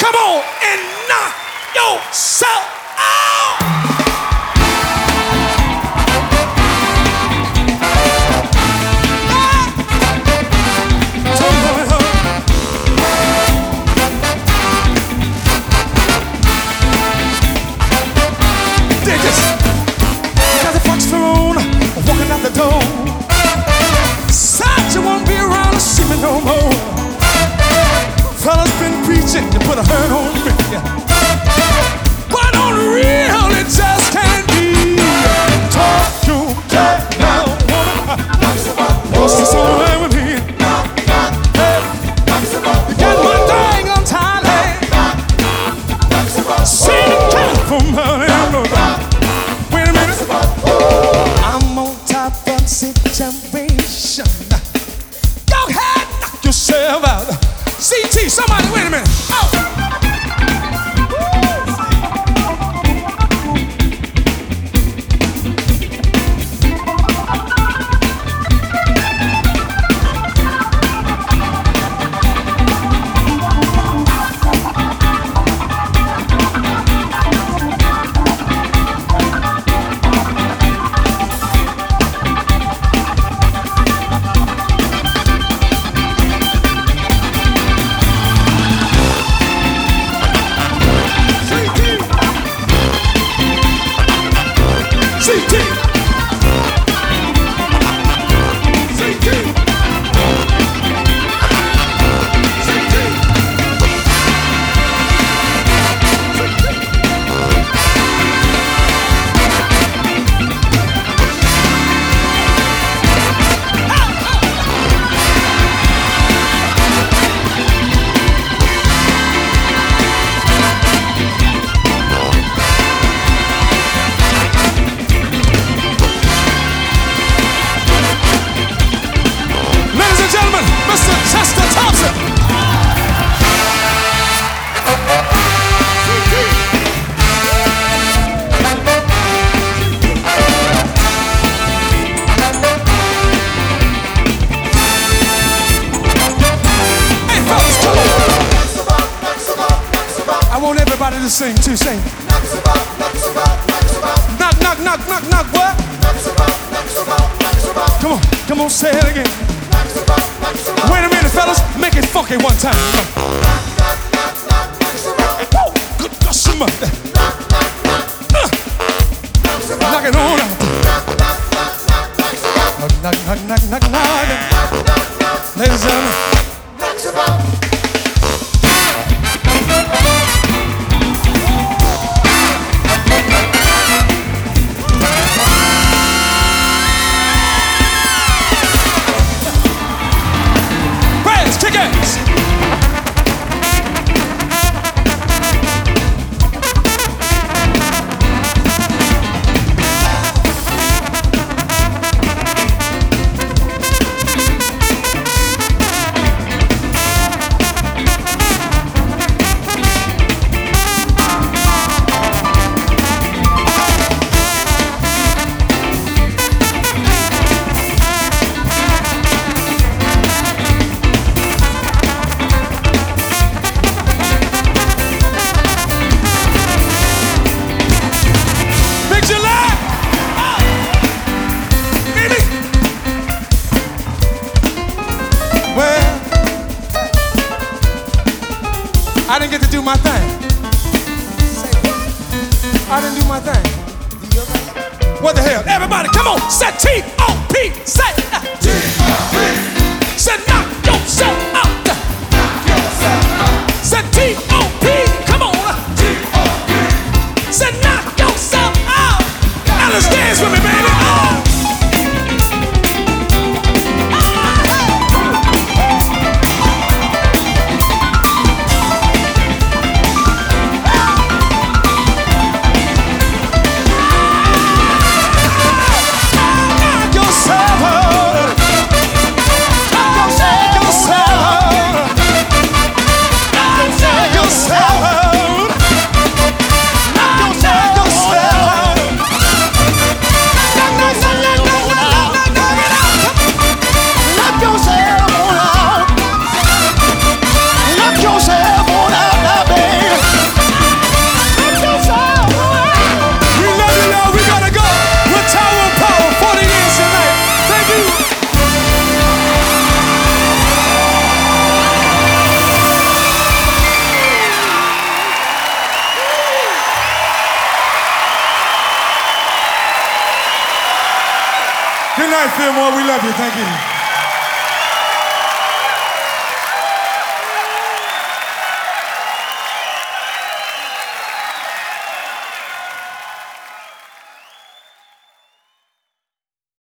Come on and knock yourself out. Got the fox phone walking out the door. Said you won't be around to see me no more. Fella's been preaching, you put a hurt on me. But on the real, it just can't be. Talk to that now, woman. What's this all right with me? You got my thing on time, hey. See the cat from her. Wait a minute. I'm on top of the situation. Go ahead, knock yourself out. CT, somebody, wait a minute. Oh. To sing, to sing. Knocks about, knocks about, knocks about. Knock, knock, knock, knock, knock, what? Knocks about, knocks about, knocks about. Come on, say it again. Knocks about, knocks about. Wait a minute, fellas, make it funky one time. Knock, knock, knock, knock, knocks about. Woo, good customer. Knock, knock, knock, knocks about. Knock it on out. Knock, knock, knock, knock, knocks about. Knock, knock, knock, knock, knock, knock, knock, knock. Ladies and gentlemen, knocks about. I didn't get to do my thing. I didn't do my thing. What the hell? Everybody, come on. Say T-O-P. Say T-O-P. Say knock yourself out. Knock yourself out. Say T-O-P. Come on. T-O-P. Say knock yourself out. Now let's dance with me, baby. Oh. Yourself Good night, Fillmore. We love you. Thank you.